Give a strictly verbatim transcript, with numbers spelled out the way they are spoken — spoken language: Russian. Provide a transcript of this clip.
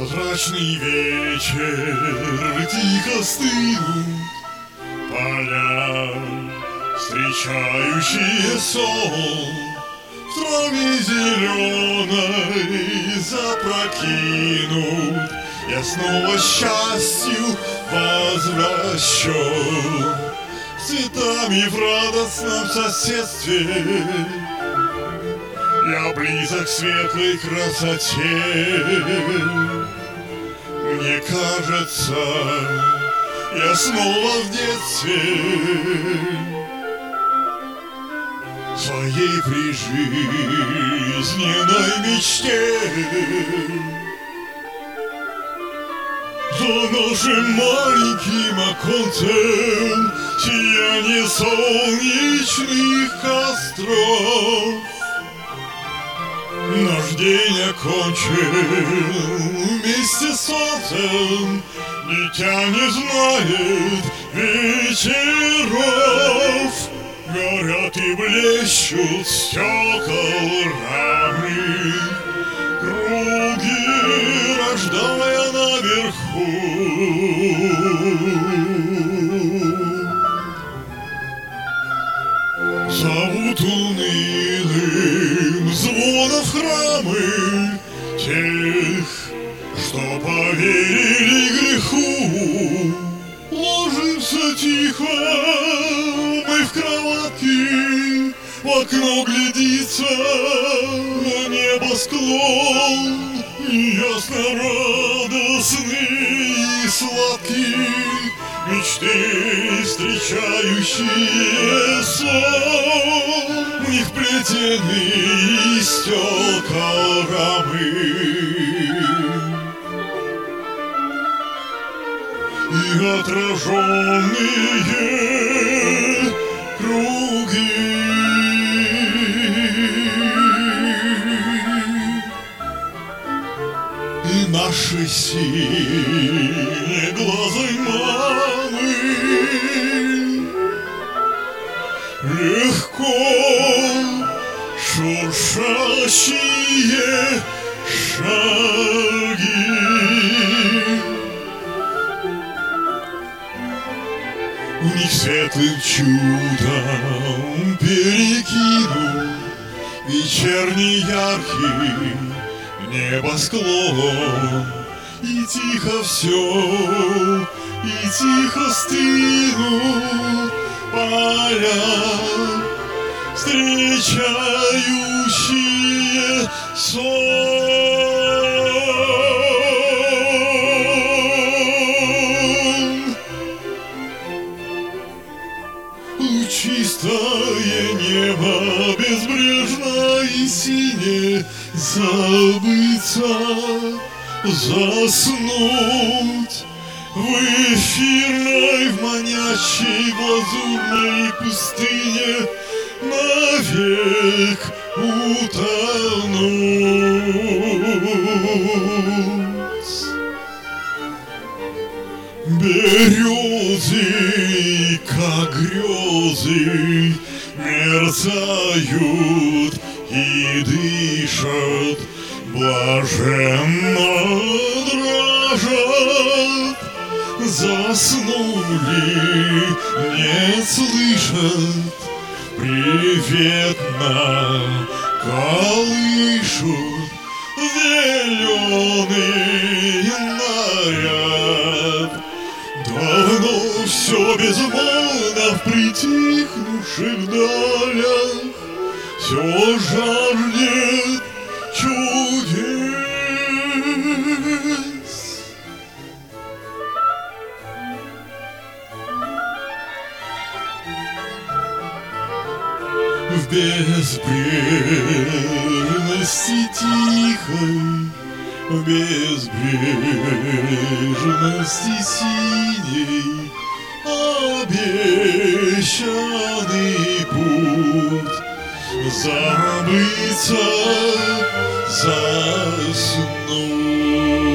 Прозрачный вечер, тихо стынут поля, встречающие сон. В траве зеленой запрокинут, я снова счастью возвращен. Цветами в радостном соседстве я близок к светлой красоте. Мне кажется, я снова в детстве, в своей прижизненной мечте. За нашим маленьким оконцем сияние солнечных костров. Наш день окончен вместе с солнцем, дитя не знает вечеров. Горят и блещут стекла рамы, круги рождая наверху. Зовут унылым звоном в храмы тех, что поверили греху. Ложимся тихо мы в кроватки, в окно глядится небосклон, ясно радостный и сладкий, мечты, встречающие сон. В них плетены стекла рамы и отраженные круги. И наши синеглазой мамы легко шуршащие шаги. В них светлым чудом перекинул вечерний яркий небосклон. И тихо все, и тихо стынут поля, встречающие сон. Чистое небо безбрежно и синее, забыться, заснуть в эфирной, в манящей глазурной пустыне, навек утонуть. Березы, как грезы, мерцают и дышат, блаженно дрожат. Заснули, не слышат, приветно колышут зеленый наряд. Давно все безмолвно в притихнувших далях, все жаждет чудес. В безбрежности тихой, в безбрежности синей обещанный путь. Забыться, заснуть.